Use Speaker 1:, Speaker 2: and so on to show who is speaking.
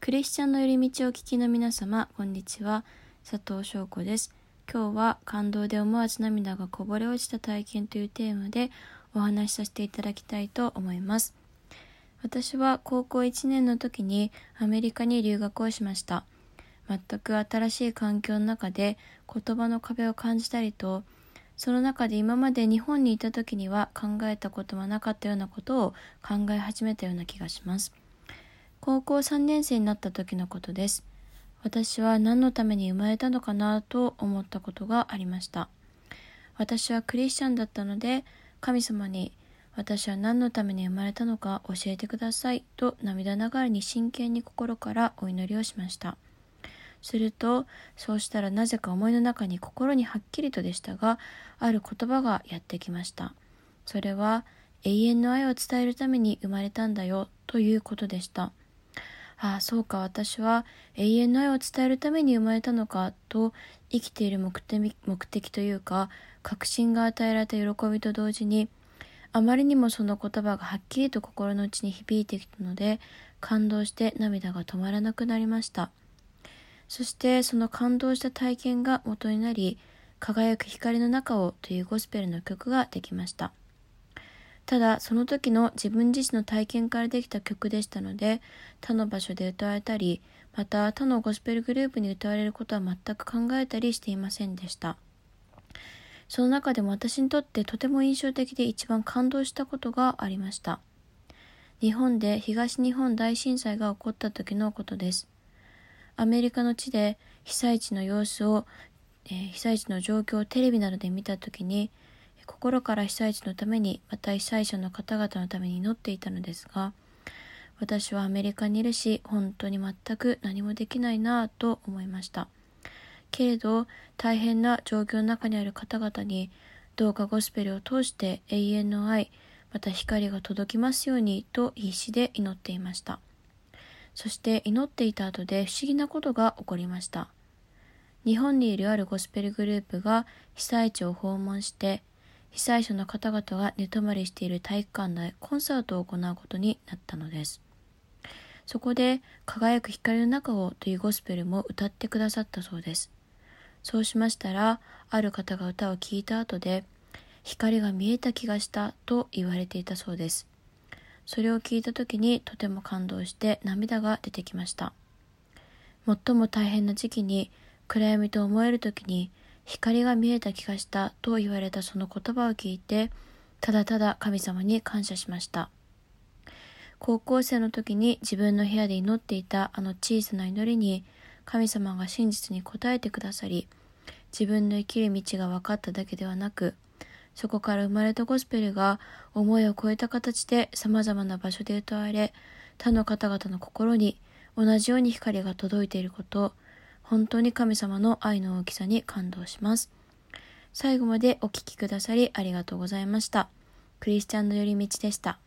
Speaker 1: クリスチャンの寄り道を聞きの皆様、こんにちは。佐藤翔子です。今日は感動で思わず涙がこぼれ落ちた体験というテーマでお話しさせていただきたいと思います。私は高校1年の時にアメリカに留学をしました。全く新しい環境の中で言葉の壁を感じたりと、その中で今まで日本にいた時には考えたことはなかったようなことを考え始めたような気がします。高校3年生になった時のことです。私は何のために生まれたのかなと思ったことがありました。私はクリスチャンだったので、神様に私は何のために生まれたのか教えてくださいと涙ながらに真剣に心からお祈りをしました。すると、そうしたらなぜか思いの中に心にはっきりとでしたが、ある言葉がやってきました。それは、永遠の愛を伝えるために生まれたんだよということでした。ああ、そうか、私は永遠の愛を伝えるために生まれたのかと、生きている目的というか、確信が与えられた喜びと同時に、あまりにもその言葉がはっきりと心の内に響いてきたので、感動して涙が止まらなくなりました。そしてその感動した体験が元になり、輝く光の中をというゴスペルの曲ができました。ただその時の自分自身の体験からできた曲でしたので、他の場所で歌われたり、また他のゴスペルグループに歌われることは全く考えたりしていませんでした。その中でも私にとってとても印象的で一番感動したことがありました。日本で東日本大震災が起こった時のことです。アメリカの地で被災地の様子を、被災地の状況をテレビなどで見た時に、心から被災地のために、また被災者の方々のために祈っていたのですが、私はアメリカにいるし、本当に全く何もできないなぁと思いました。けれど、大変な状況の中にある方々に、どうかゴスペルを通して永遠の愛、また光が届きますようにと必死で祈っていました。そして祈っていた後で不思議なことが起こりました。日本にいるあるゴスペルグループが被災地を訪問して、被災者の方々が寝泊まりしている体育館でコンサートを行うことになったのです。そこで輝く光の中をというゴスペルも歌ってくださったそうです。そうしましたら、ある方が歌を聴いた後で、光が見えた気がしたと言われていたそうです。それを聞いた時にとても感動して涙が出てきました。最も大変な時期に暗闇と思える時に光が見えた気がしたと言われたその言葉を聞いて、ただただ神様に感謝しました。高校生の時に自分の部屋で祈っていたあの小さな祈りに神様が真実に応えてくださり、自分の生きる道が分かっただけではなく、そこから生まれたゴスペルが思いを超えた形で様々な場所で歌われ、他の方々の心に同じように光が届いていること、本当に神様の愛の大きさに感動します。最後までお聞きくださりありがとうございました。クリスチャンの寄り道でした。